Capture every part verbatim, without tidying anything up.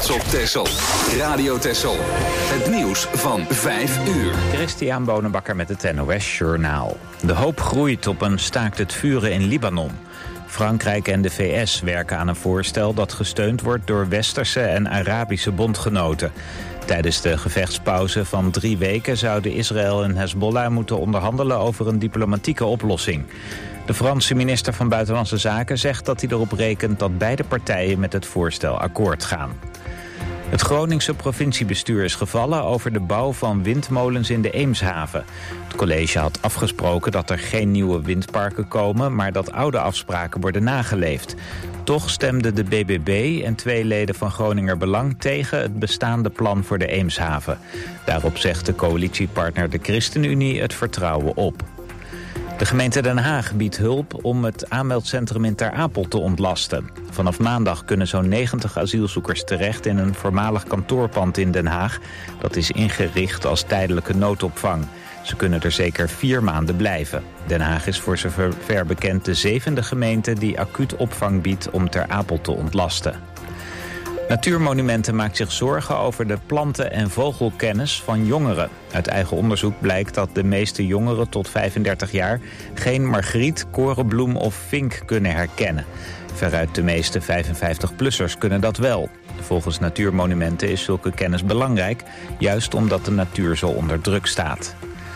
trots op Texel. Radio Texel. Het nieuws van vijf uur. Christian Bonenbakker met het N O S Journaal. De hoop groeit op een staakt het vuren in Libanon. Frankrijk en de V S werken aan een voorstel dat gesteund wordt door westerse en Arabische bondgenoten. Tijdens de gevechtspauze van drie weken zouden Israël en Hezbollah moeten onderhandelen over een diplomatieke oplossing. De Franse minister van Buitenlandse Zaken zegt dat hij erop rekent dat beide partijen met het voorstel akkoord gaan. Het Groningse provinciebestuur is gevallen over de bouw van windmolens in de Eemshaven. Het college had afgesproken dat er geen nieuwe windparken komen, maar dat oude afspraken worden nageleefd. Toch stemden de B B B en twee leden van Groninger Belang tegen het bestaande plan voor de Eemshaven. Daarop zegt de coalitiepartner de ChristenUnie het vertrouwen op. De gemeente Den Haag biedt hulp om het aanmeldcentrum in Ter Apel te ontlasten. Vanaf maandag kunnen zo'n negentig asielzoekers terecht in een voormalig kantoorpand in Den Haag. Dat is ingericht als tijdelijke noodopvang. Ze kunnen er zeker vier maanden blijven. Den Haag is voor zover bekend de zevende gemeente die acuut opvang biedt om Ter Apel te ontlasten. Natuurmonumenten maakt zich zorgen over de planten- en vogelkennis van jongeren. Uit eigen onderzoek blijkt dat de meeste jongeren tot vijfendertig jaar geen margriet, korenbloem of vink kunnen herkennen. Veruit de meeste vijfenvijftig-plussers kunnen dat wel. Volgens Natuurmonumenten is zulke kennis belangrijk, juist omdat de natuur zo onder druk staat.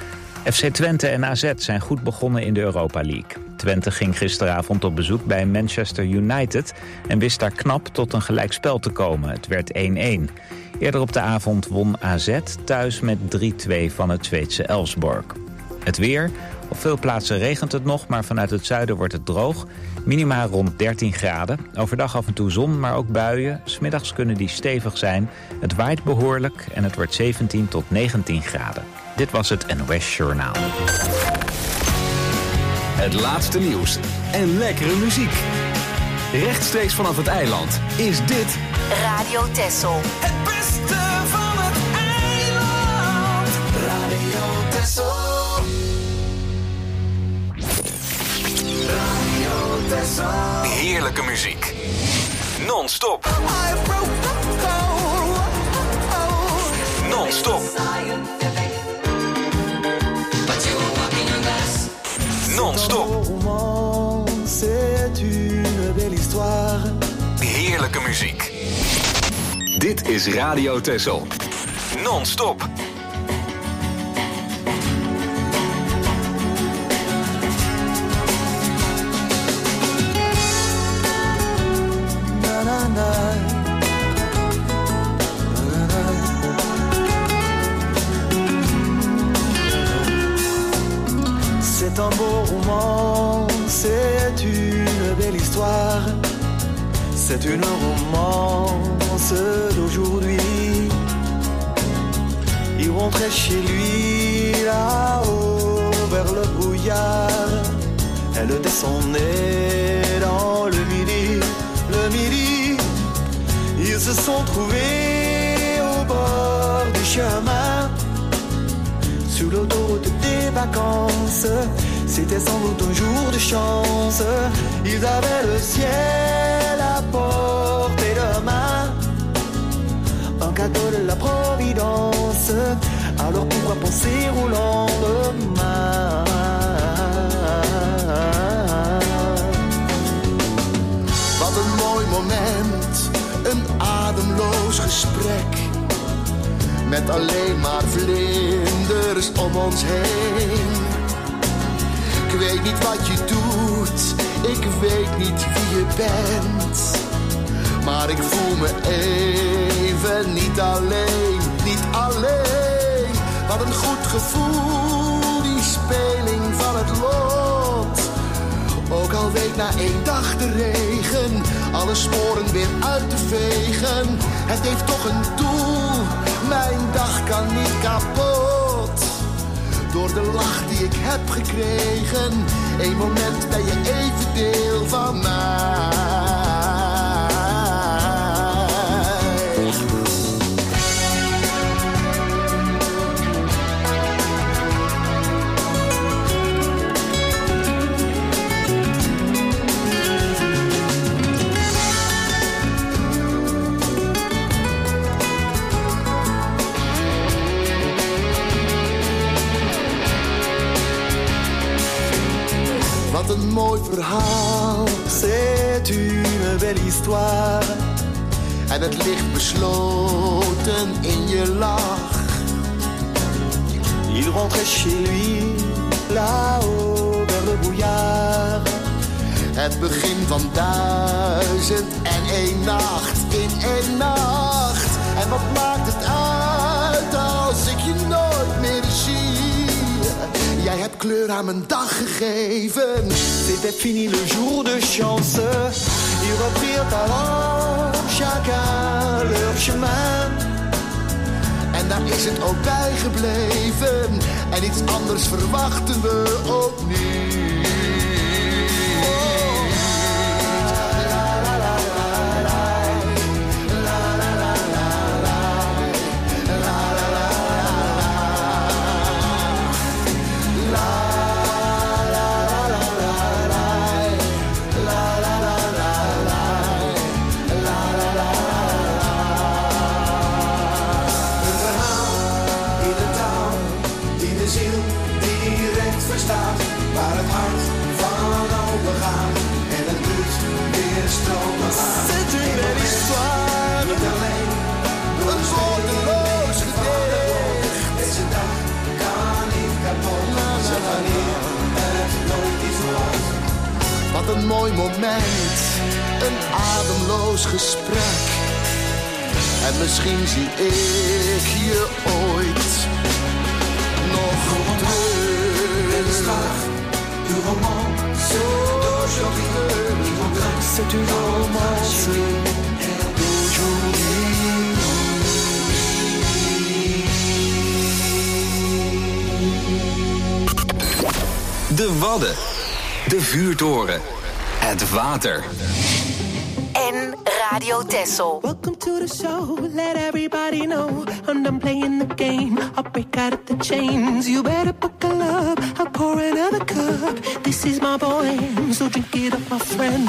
F C Twente en A Z zijn goed begonnen in de Europa League. Twente ging gisteravond op bezoek bij Manchester United en wist daar knap tot een gelijkspel te komen. Het werd één-één. Eerder op de avond won A Z thuis met drie-twee van het Zweedse Elfsborg. Het weer. Op veel plaatsen regent het nog, maar vanuit het zuiden wordt het droog. Minima rond dertien graden. Overdag af en toe zon, maar ook buien. 's Middags kunnen die stevig zijn. Het waait behoorlijk en het wordt zeventien tot negentien graden. Dit was het N O S Journaal. Het laatste nieuws en lekkere muziek. Rechtstreeks vanaf het eiland is dit Radio Texel. Het beste van het eiland. Radio Texel. Radio Texel. heerlijke muziek. Non-stop. Non-stop. Non-stop. Heerlijke muziek. Dit is Radio Texel. Non-stop. C'est un beau roman, c'est une belle histoire, c'est une romance d'aujourd'hui. Il rentrait chez lui là-haut vers le brouillard, elle descendait dans le midi, le midi. Ils se sont trouvés au bord du chemin, sur l'autoroute des vacances. C'était sans doute un jour de chance. Ils avaient le ciel à portée de main, un cadeau de la Providence. Alors pourquoi penser au lendemain? Wat een mooi moment, een ademloos gesprek, met alleen maar vlinders om ons heen. Ik weet niet wat je doet, ik weet niet wie je bent, maar ik voel me even niet alleen, niet alleen. Wat een goed gevoel, die speling van het lot. Ook al week na één dag de regen alle sporen weer uit te vegen. Het heeft toch een doel, mijn dag kan niet kapot. Door de lach die ik heb gekregen, één moment ben je even deel van mij. mooi verhaal. C'est une belle histoire. En het ligt besloten in je lach. Il rentrait chez lui, là-haut vers le brouillard. Het begin van duizend en één nacht in één nacht. En wat maakt het uit als ik je nooit meer zie? Jij hebt kleur aan mijn dag gegeven. C'était fini le jour de chance. Ils reprirent alors chacun leur chemin. En daar is het ook bij gebleven. En iets anders verwachten we ook niet. Waar het hart van overgaat en het bloed weer stromen gaat. C'est une belle histoire. Niet alleen door een woordeloos gedicht. Deze dag kan niet kapot. Ze wanneer het nooit iets wordt. Wat een mooi moment, een ademloos gesprek. En misschien zie ik je ooit nog terug. Du romance d'aujourd'hui, c'est une romance d'aujourd'hui. De Wadden, de vuurtoren, het water. En Radio Texel. Welcome to the show, let everybody know I'm done playing the game, I'll break out of the chains. You better buckle up, I'll pour another cup. This is my boy, so drink it up, my friend.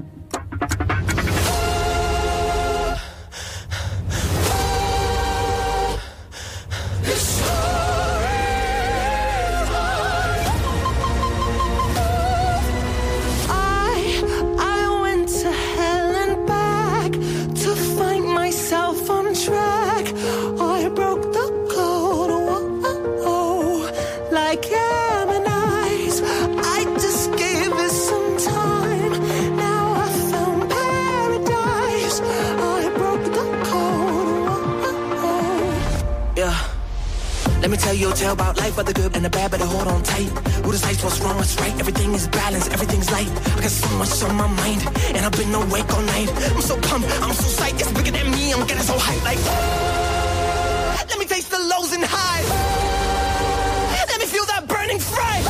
Let me tell you a tale about life, but the good and the bad, better hold on tight. Who decides what's wrong, what's right? Everything is balanced, everything's light. I got so much on my mind, and I've been awake all night. I'm so pumped, I'm so psyched, it's bigger than me, I'm getting so hyped like. Let me taste the lows and highs. Let me feel that burning fire.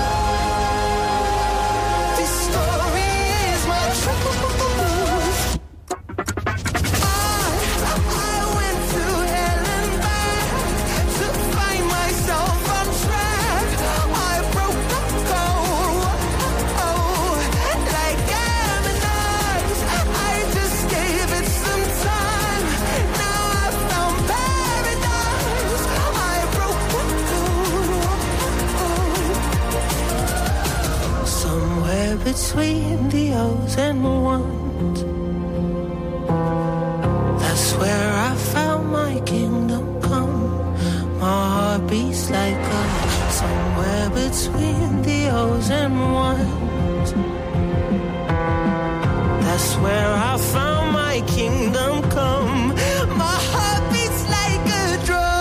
This story is my truth. Between the O's and the ones, that's where I found my kingdom come. My heart beats like a somewhere between the O's and ones. That's where I found my kingdom come. My heart beats like a drum.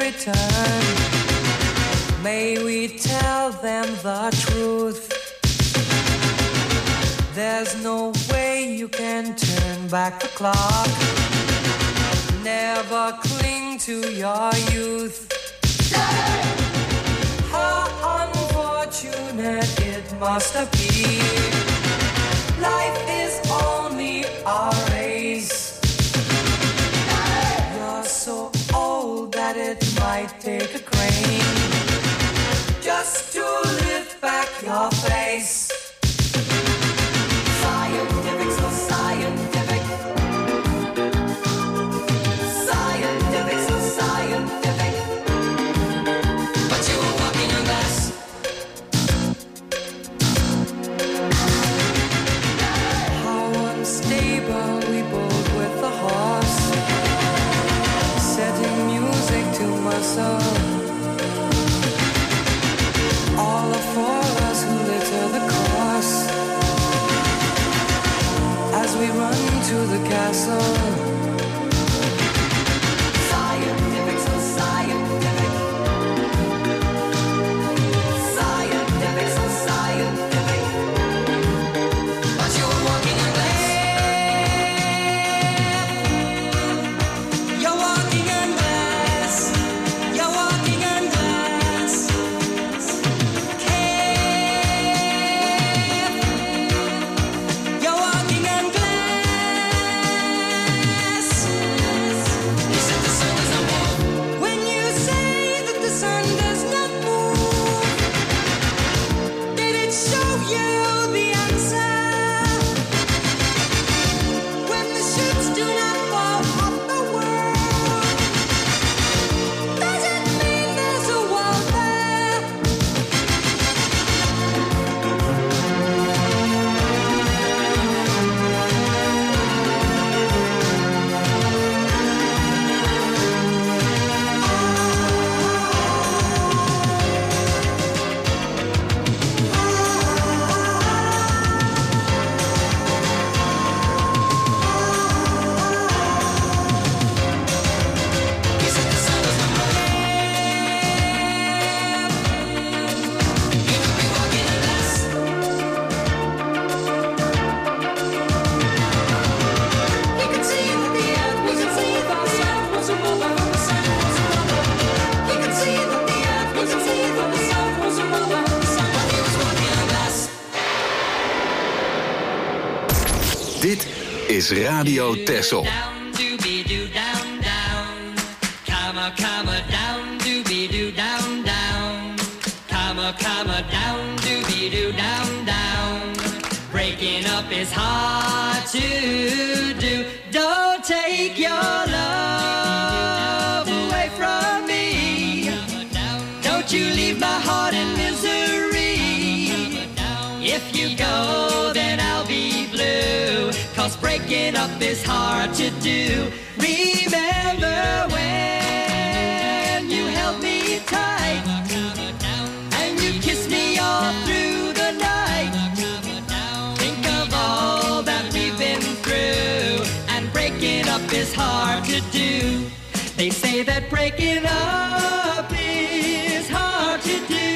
return. May we tell them the truth. There's no way you can turn back the clock. Never cling to your youth. How unfortunate it must have been. Life is only a race. You're so old that it might take a crane just to lift back your face. Scientific, so scientific. Scientific, so scientific. But you were walking on glass. How unstable we both with the horse. Setting music to my soul. All are for us who litter the course. As we run to the castle. Scientific, so scientific. Scientific, so scientific. But you were walking on glass. You're walking on glass. You're walking on glass. You're walking on glass. You said the sun does not move. When you say that the sun does not move, did it show you the answer? When the ships do not fall off the world, does it mean there's a wall there? You said the sun does not move. You could be walking on glass. You could see that the earth was a sea, that the sun was a mover, that the sun was a mover. You could see that the earth was a sea, that the sun was a mover, that the sun was walking on glass. Dit is Radio Texel. Down, doobie doo, down, down. Comma, comma, down, doobie doo, down, down. Comma, comma, down, doobie doo, down, down. Breaking up is hard to do. Don't take your love away from me. Don't you leave my heart in misery. If you go, then I'll be blue. Cause breaking up is hard to do. Remember when you held me tight and you kissed me all through the night. Think of all that we've been through. And breaking up is hard to do. They say that breaking up is hard to do.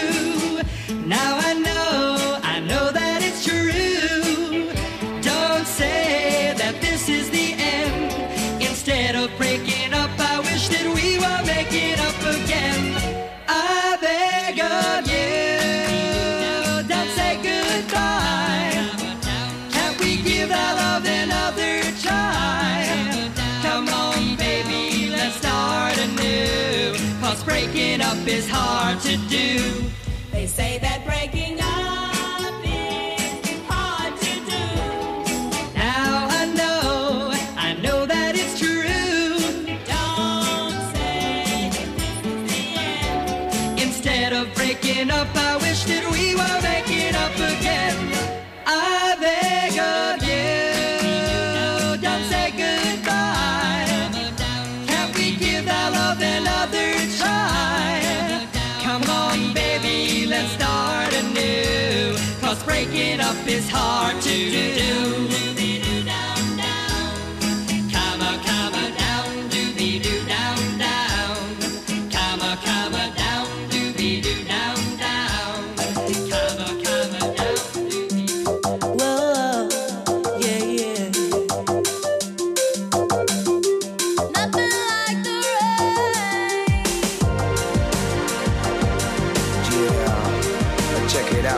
Now I know, I know that it's true. Don't say that this is the end. Instead of breaking up, I wish that we were making up again. I beg of you, don't say goodbye. Can't we give our love another try? Come on, baby, let's start anew. Cause breaking up is hard to do. They say that breaking up is hard to do. Now I know, I know that it's true. Don't say that this is the end. Instead of breaking up, I wish that we were making up again. I beg of you, don't say goodbye. Can't we give our love another try? Come on, baby, let's start anew. Cause breaking up is hard to do. Comma, comma, down, doobie doo, down, down.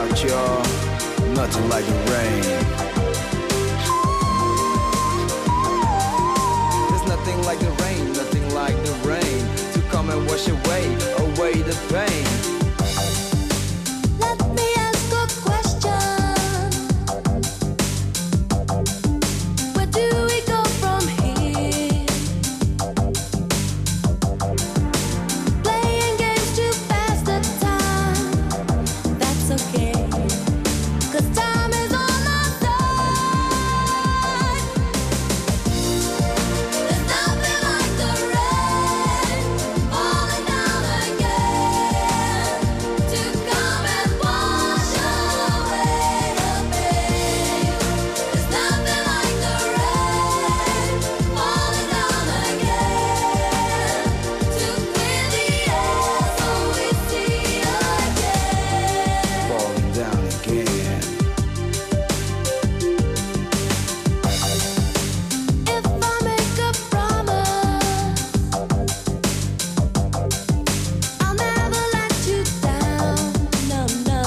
out, y'all. Nothing like the rain. There's nothing like the rain, nothing like the rain to come and wash away, away the pain. Let me ask a question. Where do we go from here? Playing games to pass the time. That's okay, 'cause time is on our side. There's nothing like the rain falling down again to come and wash away the pain. There's nothing like the rain falling down again to clear the air so we see again. Falling down again. If I make a promise, I'll never let you down. No, no.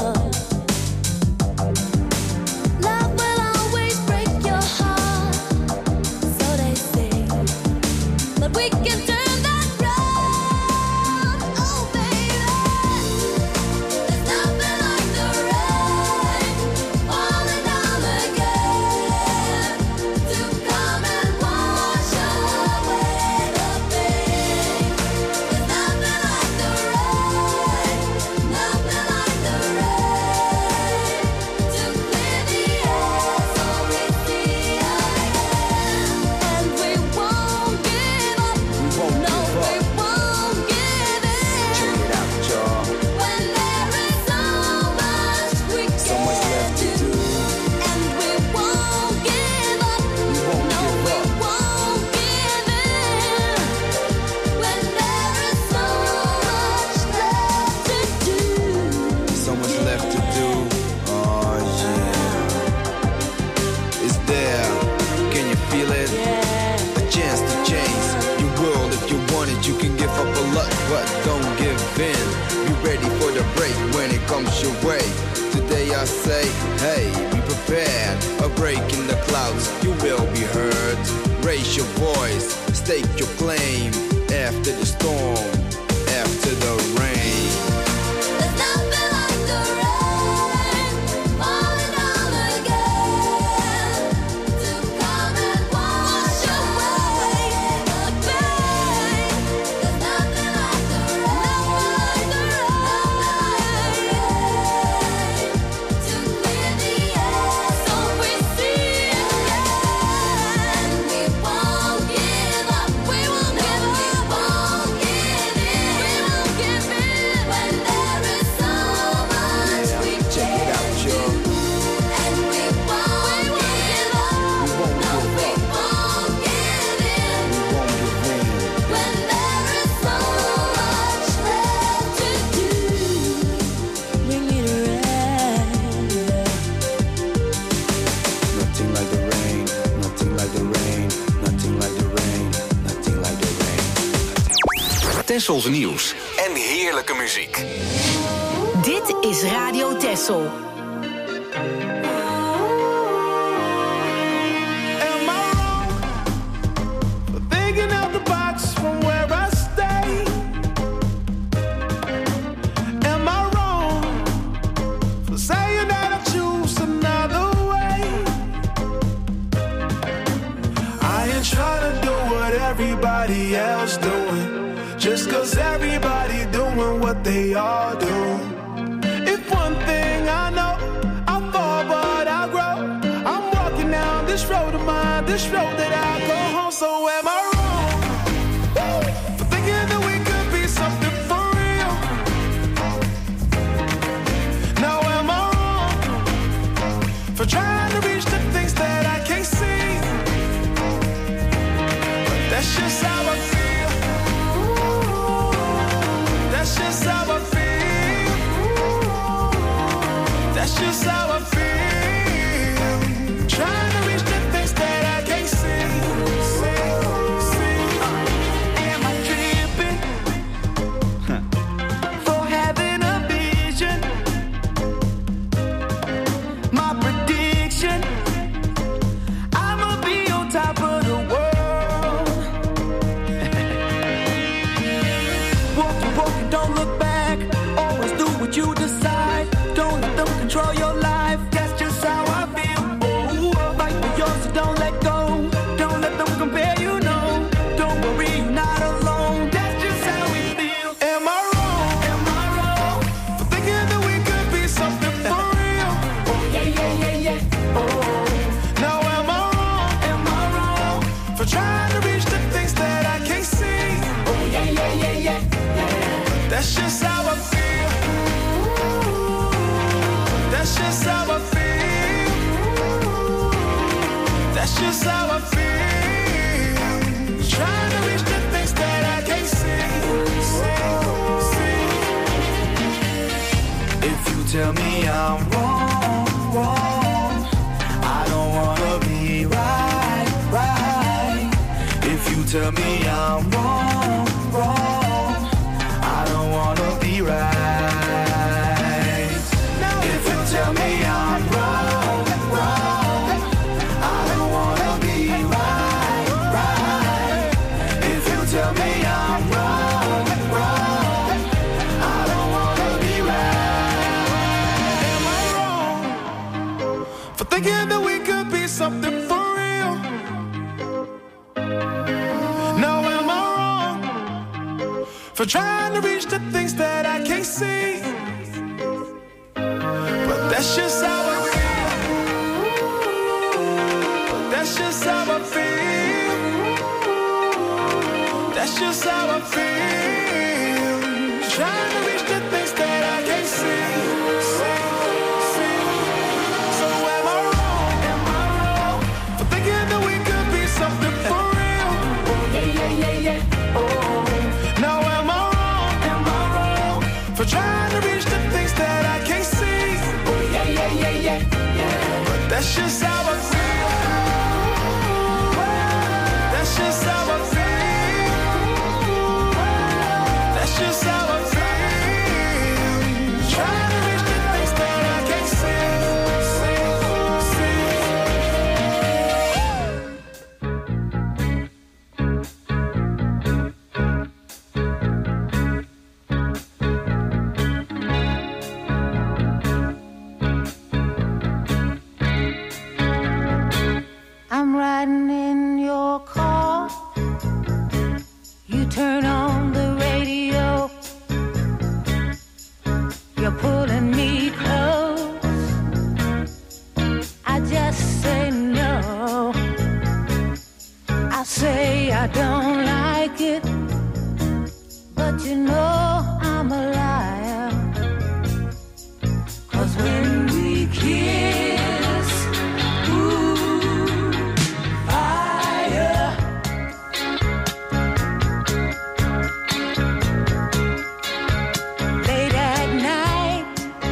Love will always break your heart, so they say. But we can turn that round. Oh, baby. There's nothing like the rain falling down again to come and wash away the pain. There's nothing like the rain, nothing like the rain to clear the air so we see again. And we won't give up. We won't No, give we up. won't give Check in. it out, y'all. When there is so much we So much left to can do. do, and we won't give up. We won't No, give we up. won't give in. When there is so much left to do. So much left to do. Oh yeah. It's there. Can you feel it? A chance to change your world. If you want it, you can give up a lot, but don't give in. Be ready for the break when it comes your way. Today I say, hey, be prepared. A break in the clouds, you will be heard. Raise your voice, stake your claim. After the storm, after the rain. There's nothing like the rain falling down again to come and wash away the pain. There's nothing like the rain, nothing like the rain to clear the air so we see again. We won't give up. We won't give up. We won't give in. We won't give in when there is so much we Check it can out, do. y'all. And we won't give up. We won't No, give we up. won't give in We won't give in. when there is so much left to do. Bring it around. Nothing like the rain, nothing like the rain, nothing like the rain, nothing like the rain. Tessels nieuws en heerlijke muziek. Dit is Radio Tessel. Am I wrong for thinking out the box from where I stay? Am I wrong for saying that I choose another way? I ain't trying to do what everybody else doing, just 'cause everybody doing what they all do. If one thing I know, I fall but I grow. I'm walking down this road of mine, this road that I go home. So am I wrong woo, for thinking that we could be something for real? Now am I wrong for trying to reach the things that I can't see? But that's just how I feel. That's just how I feel. That's just how I feel. Trying to reach the things that I can't see. See, see. Am I tripping for having a vision? me I'm wrong, wrong, I don't wanna be right, right. If you tell me I'm wrong, wrong, I don't wanna be right. If you tell me I'm wrong, wrong, I don't wanna be right, right. If you tell me I'm wrong, wrong, I don't wanna be right. Am I wrong for thinking that we could be something for real? Now am I wrong for trying to reach the things that I can't see? But that's just how I feel. But that's just how I feel. That's just how I feel. Trying to reach the things that I can't see. See, see. So am I wrong? Am I wrong for thinking that we could be something for real? Yeah, yeah, yeah, yeah. Oh. Now am I wrong? Am I wrong for trying to reach the things that I can't see? Yeah, yeah, yeah, yeah, yeah. But that's just how I feel. That's just how I feel. That's just how I feel. Trying to reach the things that I can't see, see, see. I'm riding in your car. You turn on the radio. You're pulling me close. I just say no. I say I don't like it, but you know I'm a liar. 'Cause when we kiss, ooh, fire. Late at night,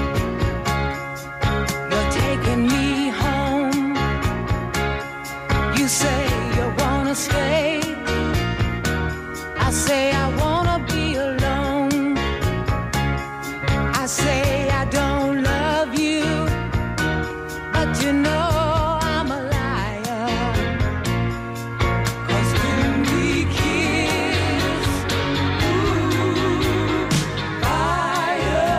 you're taking me home. You say you wanna stay. I say I wanna be alone. I say I don't love you, but you know I'm a liar. 'Cause when we kiss, ooh, fire.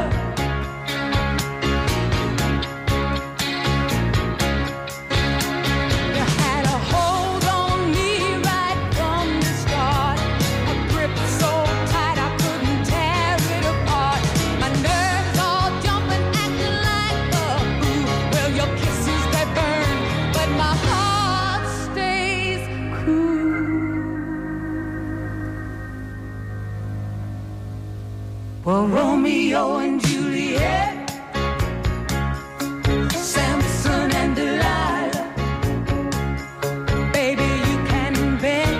You had a hold on me right from the start, a grip so tight I couldn't tear it apart. My nerves all jumping, acting like a fool. Well, your kisses they burn, but my heart stays cool. Well, Romeo and Juliet, Samson and Delilah. Baby, you can invent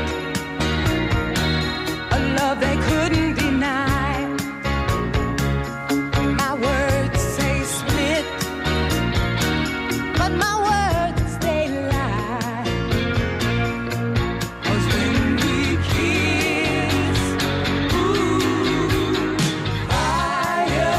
a love they couldn't deny. My words say split, but my words they lie. 'Cause when we kiss, ooh, fire.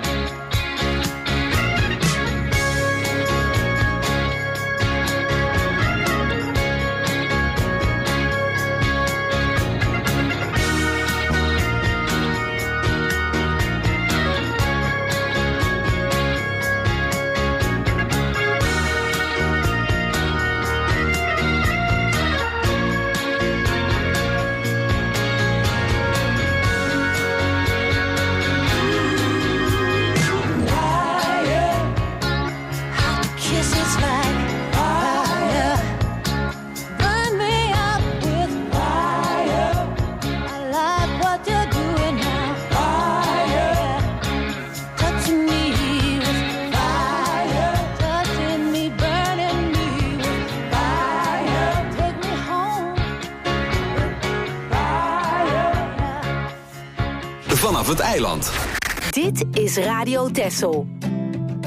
Fire. Hot kisses like fire. Burn me up with fire. I like what you're doing now. Fire. Touching me with fire. Touching me, burning me with fire. Take me home with fire. Vanaf het eiland. Dit is Radio Texel.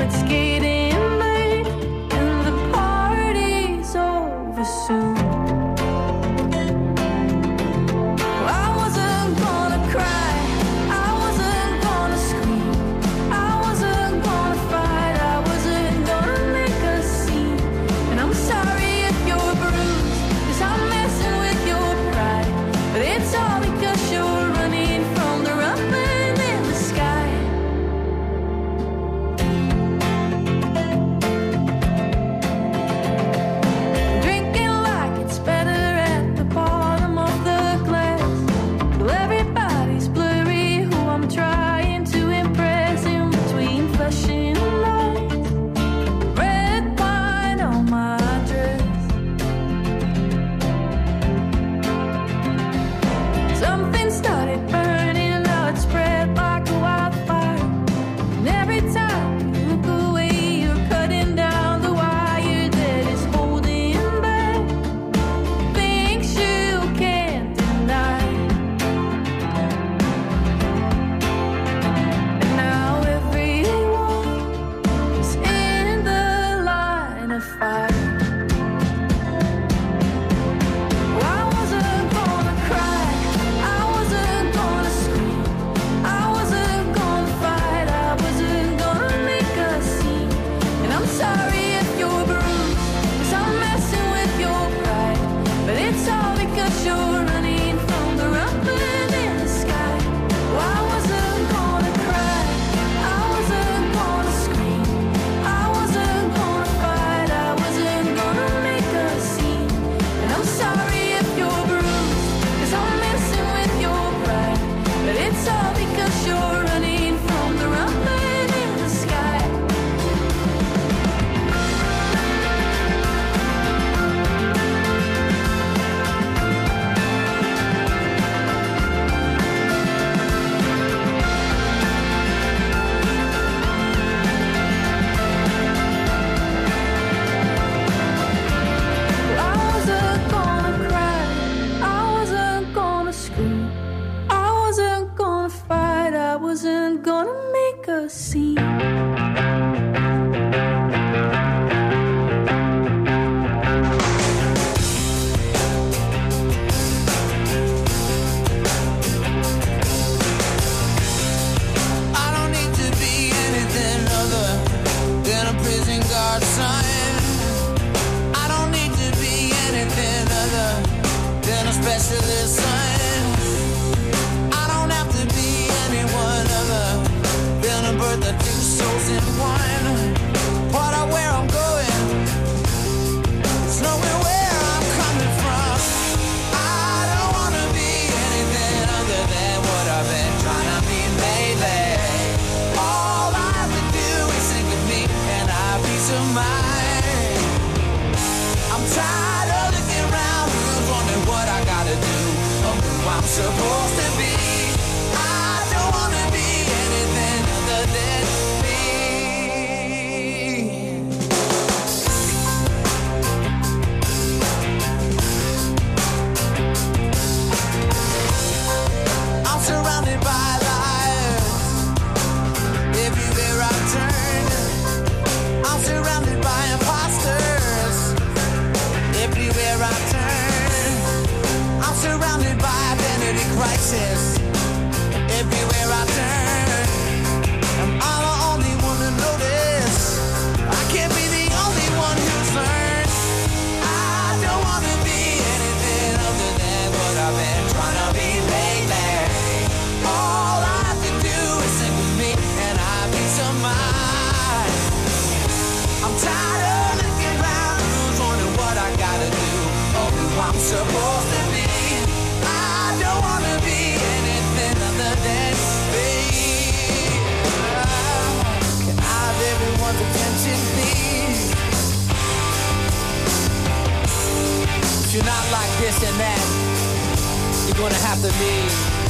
it's getting late and the party's over soon. I wasn't gonna cry, I wasn't gonna scream, I wasn't gonna fight, I wasn't gonna make a scene. And I'm sorry if you're bruised, 'cause I'm messing with your pride. But it's all because you're running from the rumbling in the sky. Drinking like it's better at the bottom of the glass. Well, everybody's blurry who I'm trying to impress in between flashing lights. Red wine on my dress. Something started burning, now it spread like a wildfire. And every time you look away, you're cutting down the wire that is holding back things you can't deny. And now everyone is in the line of fire. I wasn't gonna cry, I wasn't gonna scream, I wasn't gonna fight, I wasn't gonna make a scene. And I'm sorry if you're bruised, 'cause I'm messing with your pride. But it's all because you're running from the rumbling in the sky. Oh, I wasn't gonna cry, I wasn't gonna scream, I wasn't gonna fight, I wasn't gonna make a scene. And I'm sorry if you're bruised, 'cause I'm messing with your pride. But it's all because you're running from the rumbling in the sky. I wasn't gonna cry, I wasn't gonna scream, I wasn't gonna fight, I wasn't gonna make a scene. I don't need to be anything other than a prison guard son. I don't need to be anything other than a specialist son. I don't have to be anyone other than a birth of two souls in one. What I where I'm going, it's nowhere where I'm coming from. I don't wanna be anything other than what I've been trying to be lately. All I have to do is think of me and our peace of mind. I'm tired of looking around, who's wondering what I gotta do, or who I'm supposed to be. I don't wanna be anything other than me. I'm surrounded by liars everywhere I turn. I'm surrounded by imposters everywhere I turn. I'm surrounded by identity crisis everywhere I turn. Am I the only one to notice? I can't be the only one who's learned. I don't wanna be anything other than what I've been trying to be lately. All I have to do is sing with me and have peace of mind. I'm tired of looking around, who's wondering what I gotta do, or who I'm supposed to be. I don't wanna be anything other than me. Can I have everyone's attention, please? If you're not like this and that, you're gonna have to leave.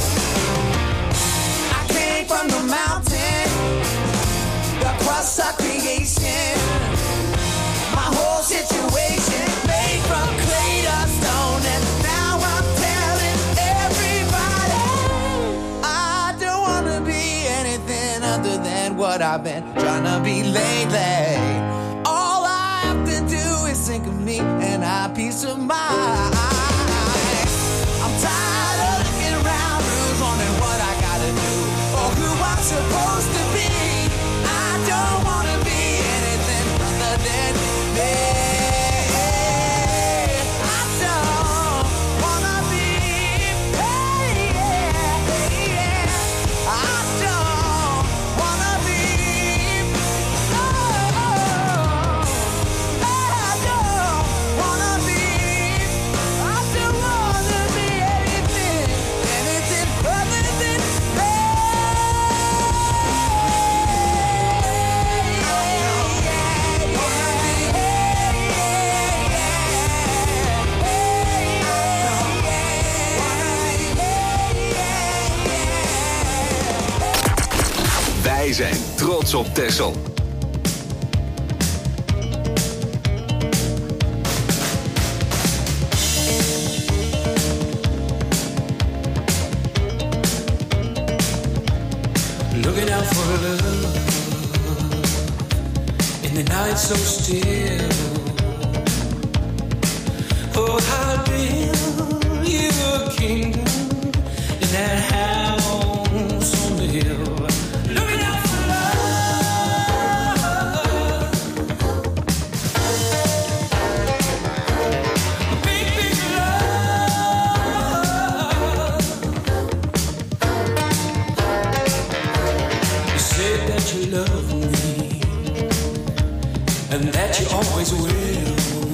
I came from the mountain, the crust of creation. My whole situation made from clay to stone, and now I'm telling everybody I don't wanna be anything other than what I I've been trying to be lately. All I have to do is think of me and I peace of mind. I'm tired of looking around, who's wondering what I gotta do or who I'm supposed to be. I don't wanna be anything other than me. I don't wanna be, hey, yeah, hey, yeah. I don't wanna be, oh, I don't wanna be, I don't wanna be anything, anything other than me. Wij zijn trots op Texel. Looking out for love in the night so still. Oh, how build you a kingdom in that house on the hill. Looking out for love, big, big love. You said that you love me and that you always will.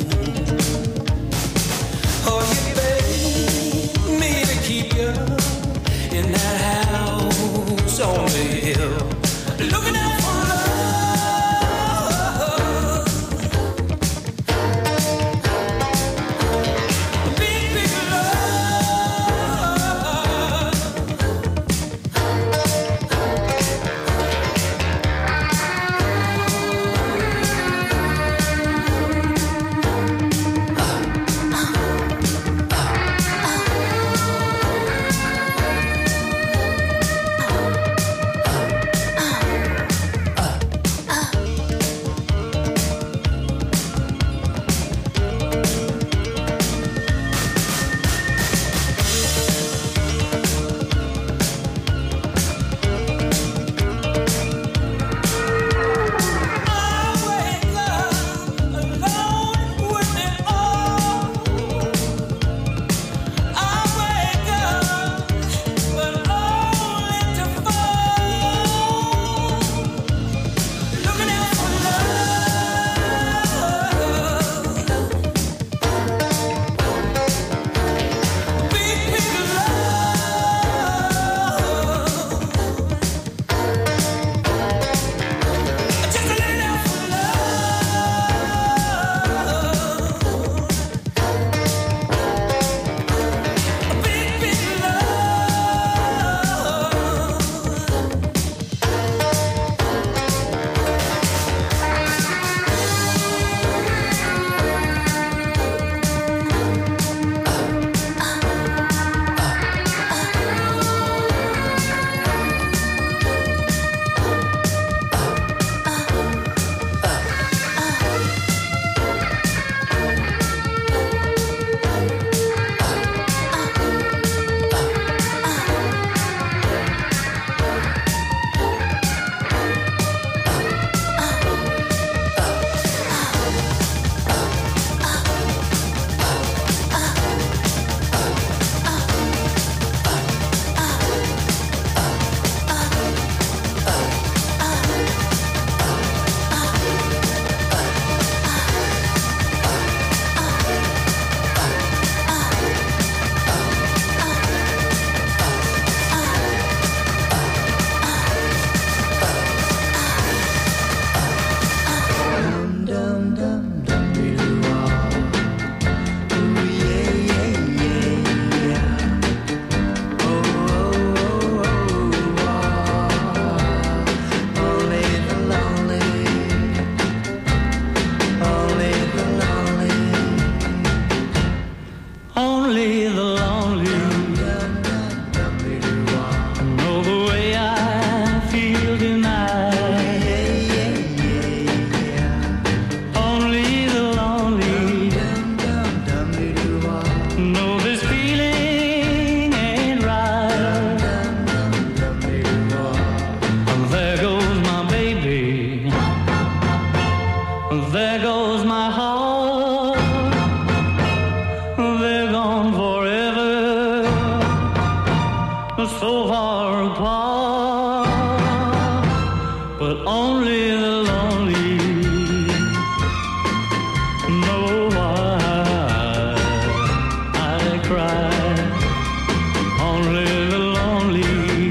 Oh, you begged me to keep you in that house on the hill. Looking out for love, big, big love. There goes my heart. They're gone forever. So far apart. But only the lonely know why I cry. Only the lonely.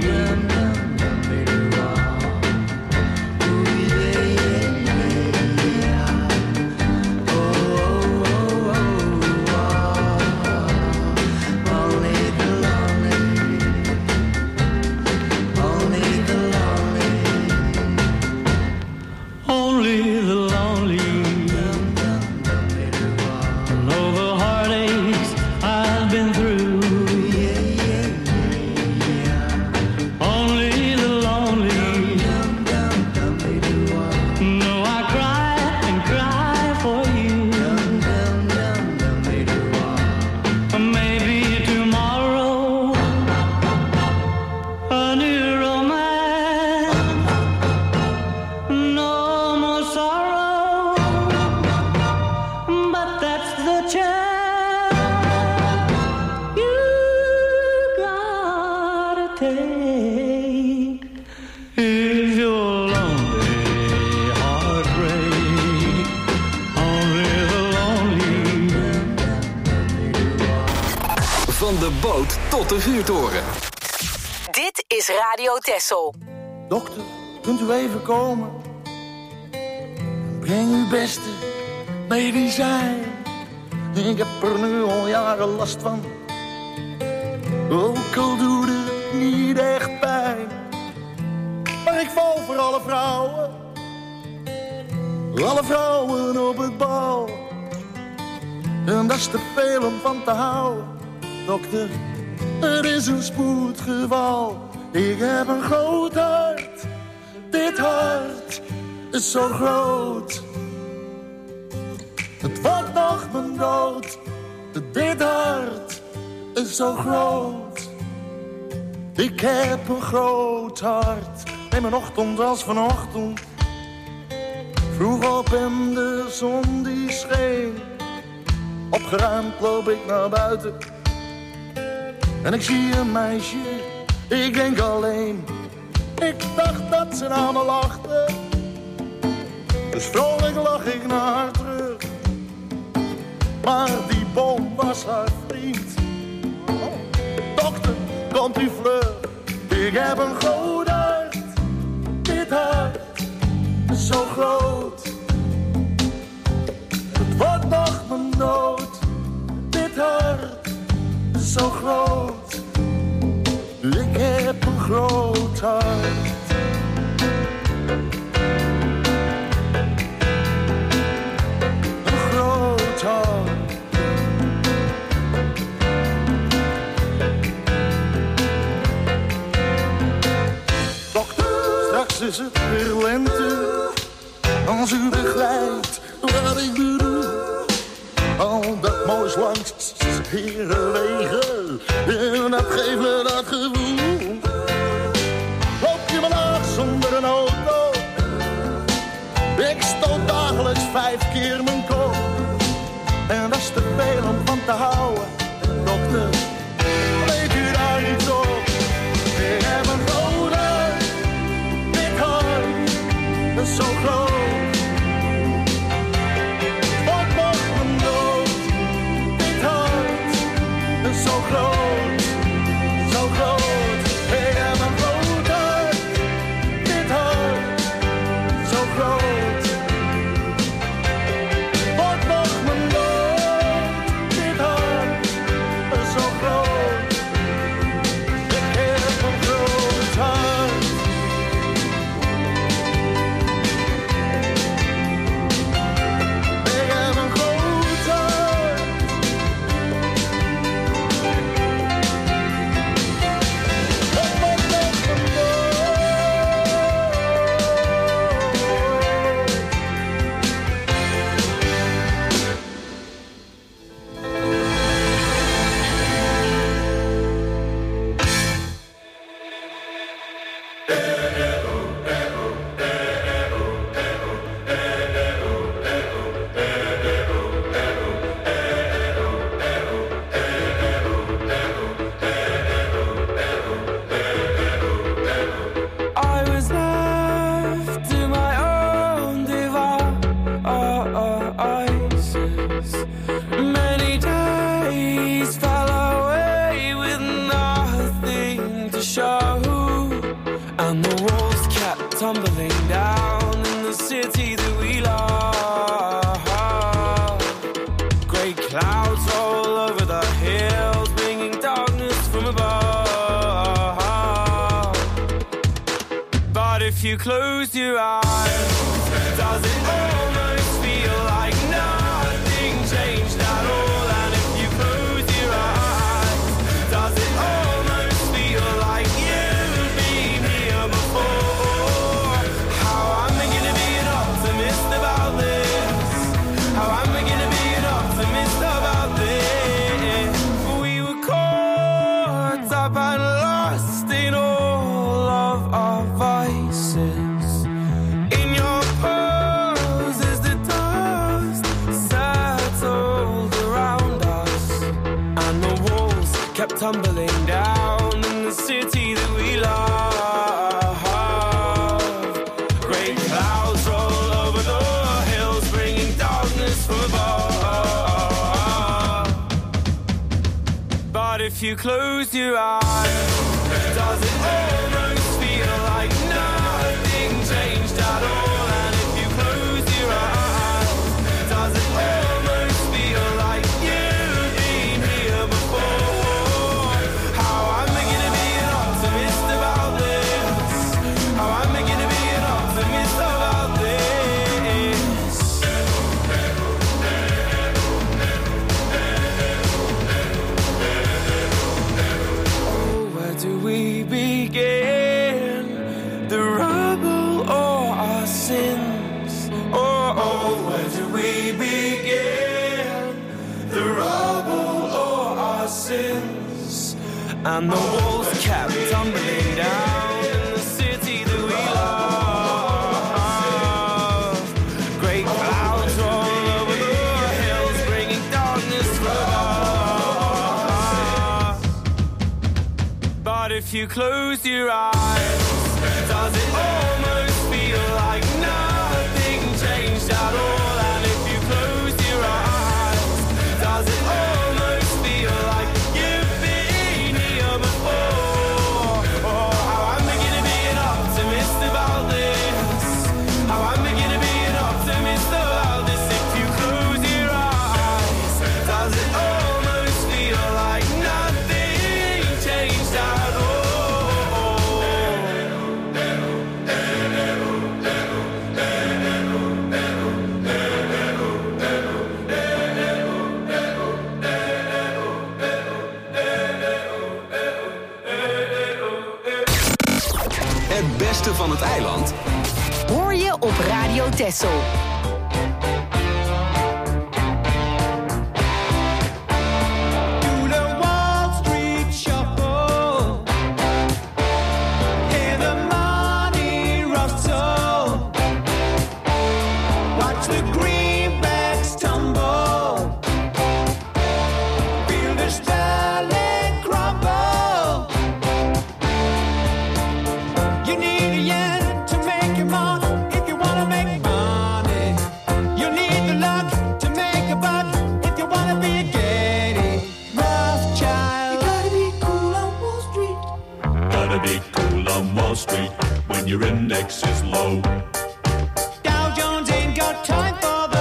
Tot de vuurtoren. Dit is Radio Texel. Dokter, kunt u even komen? Breng uw beste medicijn. Ik heb er nu al jaren last van. Ook al doet het niet echt pijn. Maar ik val voor alle vrouwen. Alle vrouwen op het bal. En dat is te veel om van te houden. Dokter, er is een spoedgeval. Ik heb een groot hart. Dit hart is zo groot. Het wordt nog mijn dood. Dit hart is zo groot. Ik heb een groot hart. Neem een ochtend als vanochtend. Vroeg op en de zon die scheen. Opgeruimd loop ik naar buiten. En ik zie een meisje, ik denk alleen. Ik dacht dat ze naar me lachte. Dus vrolijk lach ik naar haar terug. Maar die bom was haar vriend. Oh, dokter, komt u vlug. Ik heb een groot hart. Dit hart is zo groot. Het wordt nog mijn dood. Dit hart is zo groot. Ik heb een groot hart. Een groot hart. Dokter, straks is het weer lente. Als u begrijpt wat ik bedoel. Al dat moois langs herenwegen. En dat geeft me dat gevoel. Loop je me laag zonder een auto. Ik stoot dagelijks vijf keer mijn kop. En dat is te veel om van te houden. Dokter, weet u daar iets op? Ik heb een groot hart. Dit hart is zo groot. Zo groot, zo groot. Ik heb een groot hart. Dit hart, zo groot. Wordt nog mijn dood. Dit hart is zo groot. Ik heb een groot hart. city that we love. Great clouds all over the hills, bringing darkness from above. But if you close your eyes, does it almost feel like nothing changed at all? And if you close your eyes, does it almost feel like you've been here before? How am I gonna be an optimist about this? How am I gonna be an optimist about this? We were caught up and lost in all of our vices. In your pose as the dust settled around us, and the walls kept tumbling down in the city that we love. Great clouds roll over the hills, bringing darkness from above. But if you close your eyes, does it almost feel like nothing changed at all? And if you close your eyes, does it almost feel like you've been here before? How am I gonna be an optimist about this? How am I gonna be an optimist about this? Oh, where do we begin? The rubble or our sins? Oh, oh, where do we begin? The rubble or our sins? And the walls kept tumbling down in the city that we love. Great clouds roll over the hills, bringing darkness from above. But if you close your eyes, does it almost feel like nothing changed at all? And if you close your eyes, does it almost feel like you've been here before? Oh, how am I gonna be an optimist about this? How am I gonna be an optimist about this? If you close your eyes, does it almost feel like nothing changed at all? Het beste van het eiland Hoor je op Radio Texel. Do the Wall Street shuffle, hear the money rustle, watch the greenbacks tumble, feel the sterling crumble. You need a yen to make your mark if you wanna make money. You need the luck to make a buck if you wanna be a Getty Rothschild. You gotta be cool on Wall Street. Gotta be cool on Wall Street when your index is low. Dow Jones ain't got time for the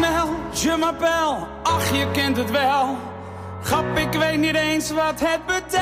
snel, je m'appelle, ach je kent het wel. Grap, ik weet niet eens wat het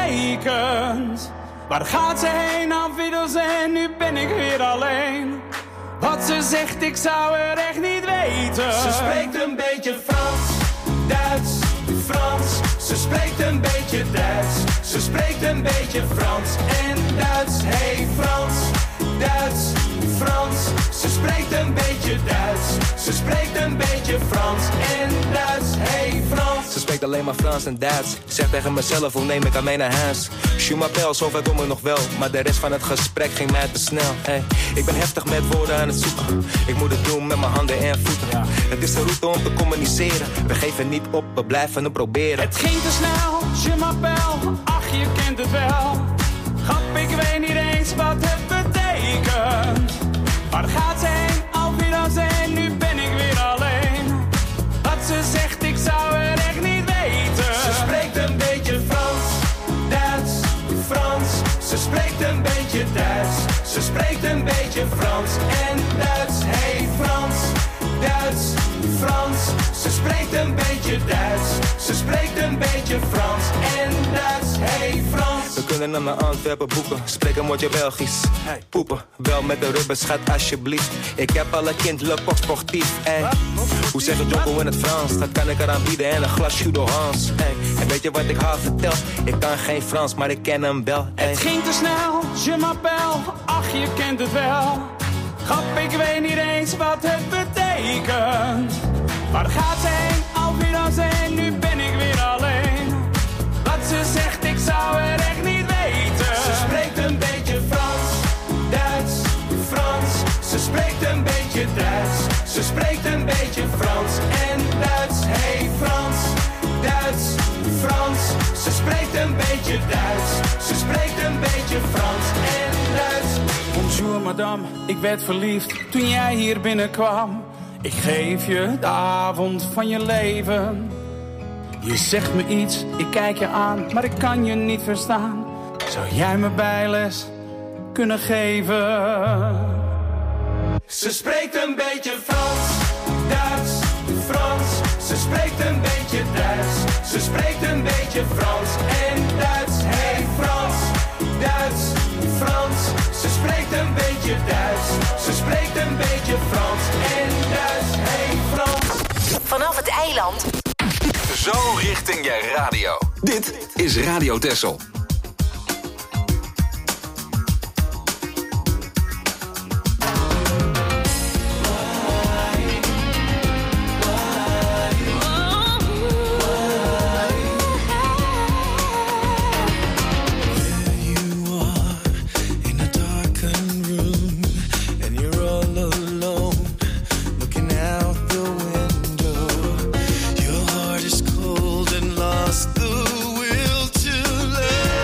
betekent. Waar gaat ze heen, afwiddels en nu ben ik weer alleen. Wat ze zegt, ik zou er echt niet weten. Ze spreekt een beetje Frans, Duits, Frans. Ze spreekt een beetje Duits. Ze spreekt een beetje Frans en Duits. Hey Frans, Duits, Frans. Ze spreekt een beetje Duits. Ze spreekt een beetje Frans en Duits. Hey Frans. Ze spreekt alleen maar Frans en Duits. Zeg tegen mezelf, hoe neem ik aan mij naar huis? Je m'appelle, zover kom ik nog wel. Maar de rest van het gesprek ging mij te snel. Hey, ik ben heftig met woorden aan het zoeken. Ik moet het doen met mijn handen en voeten. Ja. Het is de route om te communiceren. We geven niet op, we blijven het proberen. Het ging te snel, je m'appelle, ach je kent het wel. Grap, ik weet niet eens wat het betekent. Waar gaat ze heen, alweer en nu ben ik weer alleen. Wat ze zegt, ik zou er echt niet weten. Ze spreekt een beetje Frans, Duits, Frans. Ze spreekt een beetje Duits. Ze spreekt een beetje Frans en Duits. Hey Frans, Duits, Frans. Ze spreekt een beetje Duits. Ze spreekt een beetje Frans en Duits. Hey Frans. We kunnen naar Antwerpen boeken. Spreek een woordje Belgisch. Hey. Poepen, wel met de rubber, schat alsjeblieft. Ik heb al een kind, le coq sportief. Hey. Hoe zeg je Jocko in het Frans? Dat kan ik eraan bieden en een glas Judo Hans. Hey. En weet je wat ik haar vertel? Ik kan geen Frans, maar ik ken hem wel. Hey. Het ging te snel, je m'appelle, ach je kent het wel. Grap, ik weet niet eens wat het betekent. Waar gaat ze heen, alweer en nu ben ik weer alleen. Wat ze zegt, ik zou er echt niet weten. Ze spreekt een beetje Frans, Duits, Frans. Ze spreekt een beetje Duits. Ze spreekt een beetje Frans en Duits. Hey Frans, Duits, Frans. Ze spreekt een beetje Duits. Ze spreekt een beetje Frans en Duits. Bonjour madame, ik werd verliefd toen jij hier binnenkwam. Ik geef je de avond van je leven. Je zegt me iets, ik kijk je aan, maar ik kan je niet verstaan. Zou jij me bijles kunnen geven? Ze spreekt een beetje Frans, Duits, Frans. Ze spreekt een beetje Duits. Ze spreekt een beetje Frans en Duits. Hey Frans, Duits, Frans. Ze spreekt een beetje Duits. Ze spreekt een beetje Frans en Duits. Hey Frans. Vanaf het eiland. Zo richting je radio. Dit is Radio Texel. Lost the will to love.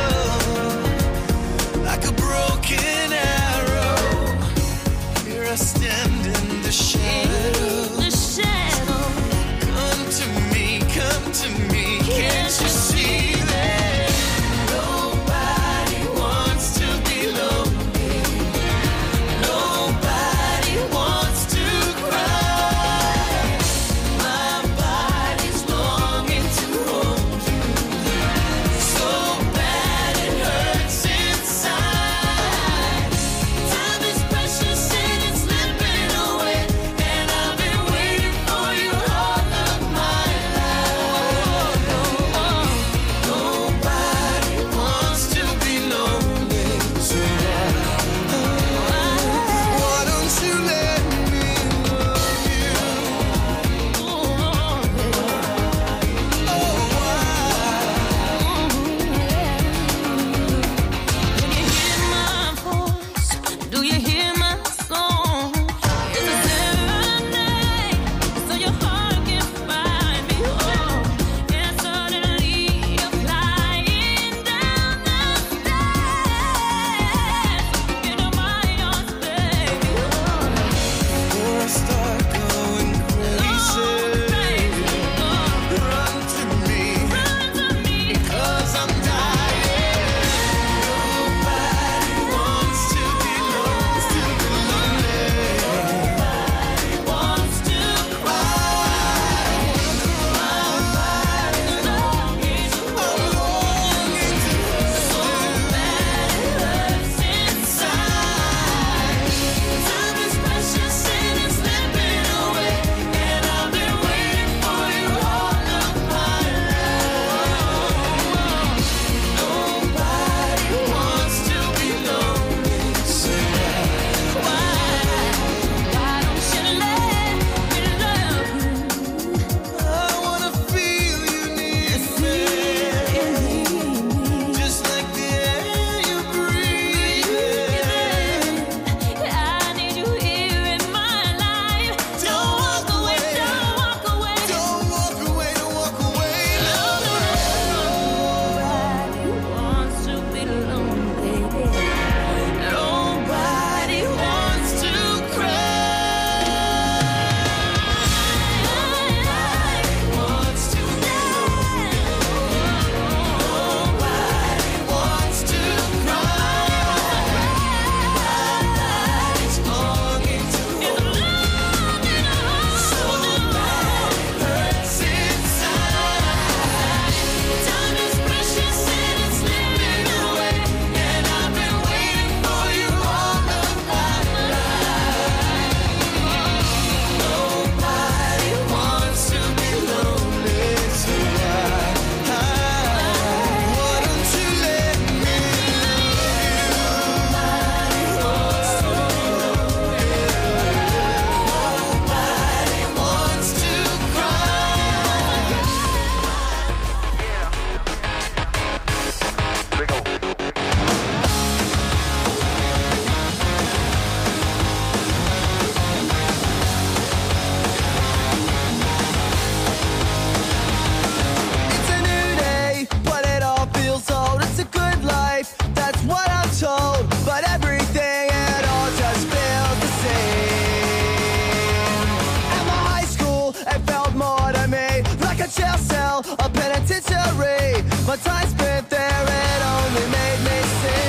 jail cell, a penitentiary. My time spent there, it only made me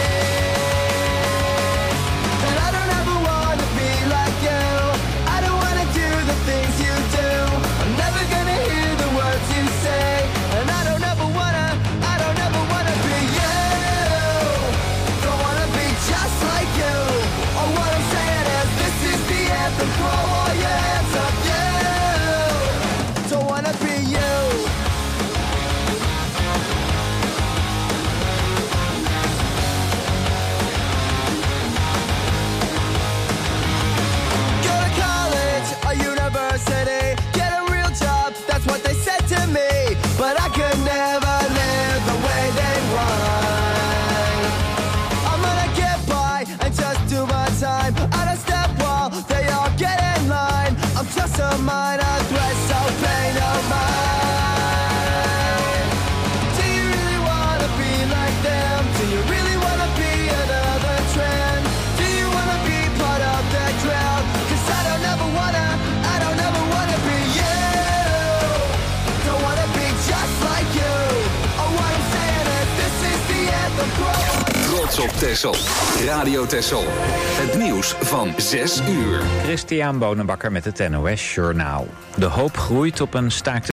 sick. And I don't ever wanna be like you. I don't wanna do the things you do. I'm never gonna hear the words you say. And I don't ever wanna, I don't ever wanna be you. Don't wanna be just like you. Oh, what I'm saying is this is the anthem. Throw all your hands up, you. Don't wanna be you. Go to college, a university, get a real job, that's what they said to me. But I could never live the way they want. I'm gonna get by and just do my time. I don't step while they all get in line. I'm just a minor threat, so pay no mind. Do you really wanna be like them? Do you really wanna be another trend? Do you wanna be part of that crowd? Cause I don't ever wanna, I don't ever wanna be you. Don't wanna be just like you. Oh, what I'm saying is this is the anthem. Trots op Texel. Radio Texel. Het nieuws van zes uur. Christian Bonenbakker met het N O S Journaal. De hoop groeit op een staakt